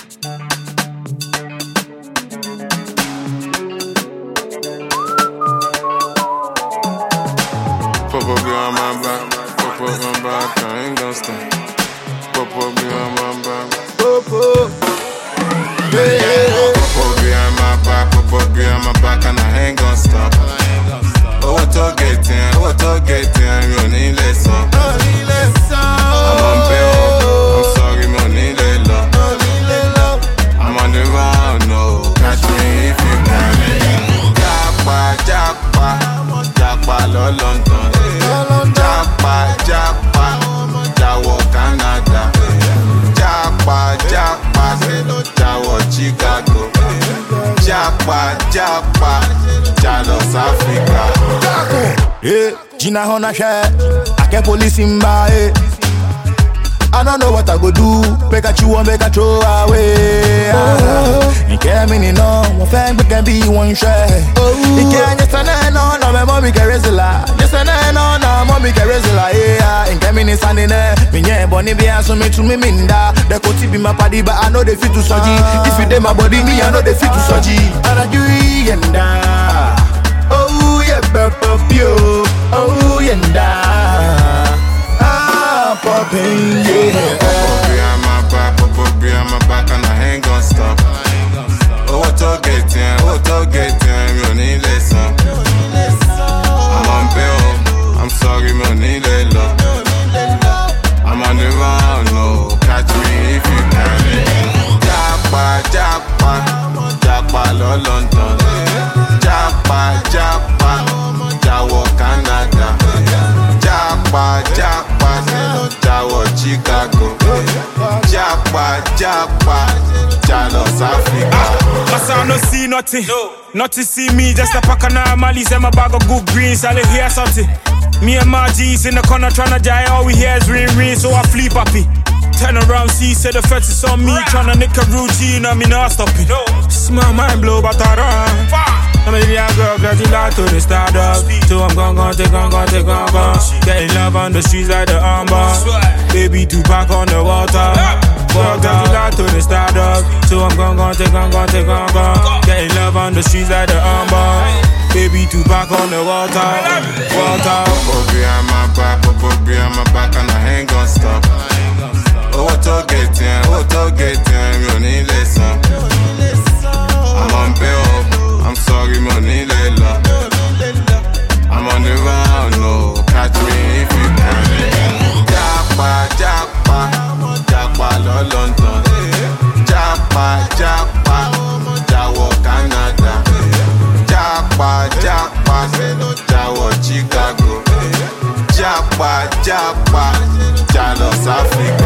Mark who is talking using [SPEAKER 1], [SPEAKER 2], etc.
[SPEAKER 1] Pop up behind my back, pop up my back, I ain't gon' stop. Pop up behind my back, pop up. Yeah. Pop up behind my back, pop up behind my back, and I ain't gon' stop. Oh, to get in, you need less up. I'm on bail, I'm sorry, no need love. I'm on the round, no, catch me if you can. Japa, London. Japa, Jawo Canada. Japa, Jawo Chicago. Japa, Jalo Africa.
[SPEAKER 2] Yeah, Gina Hona share. I can police him by. I don't know what I go do. Make a chew and make a throw away. You can't mean no. One fan can be one share. You can't just stand on. No, my mommy can wrestle. Just stand on. No, mommy can wrestle. Yeah, you can't mean it's standing there. Me yeah, Bonnie be answer me to me minda. The coat be my body, but I know they fit to soji. If you dey my body, me I know they fit to soji. And I do yenda. Oh yeah, yo. Oh yenda. Poppin', yeah.
[SPEAKER 1] Pop up behind my back, and I ain't gon' stop. Oh, to get in, you need less up. I'm on bail, I'm sorry, me need love. I'm on the round, no, catch me if you can. Japa, London. Japa, Jawo Canada. Japa, Jawo Chicago. Japa, Jalo Africa.
[SPEAKER 3] Massa no see nothing, not to see me. Just a pack of normalies and my bag of good greens. I hear something. Me and my G's in the corner tryna die. All we hear is ring, so I flee happy. Turn around, see, say the fence is on me. Tryna nick a routine, I mean, not stopping. Smell mind blow, but I run. I'm a young girl, getting light to the stardust. So I'm gonna take on. Getting love on the streets like the Amber. Baby, Tupac on the water. Getting light to the stardust. So I'm gonna take on. Getting love on the streets like the Amber. Baby, Tupac on the water.
[SPEAKER 1] Pop up behind my back, and I ain't gon' stop. Oh, to get in, you need less up. I'm on bail, I'm sorry, money love. I'm on the round, no, catch me if you can. Japa, London. Japa, Jawo Canada. Japa, Jawo Chicago. Japa, Jalo Africa.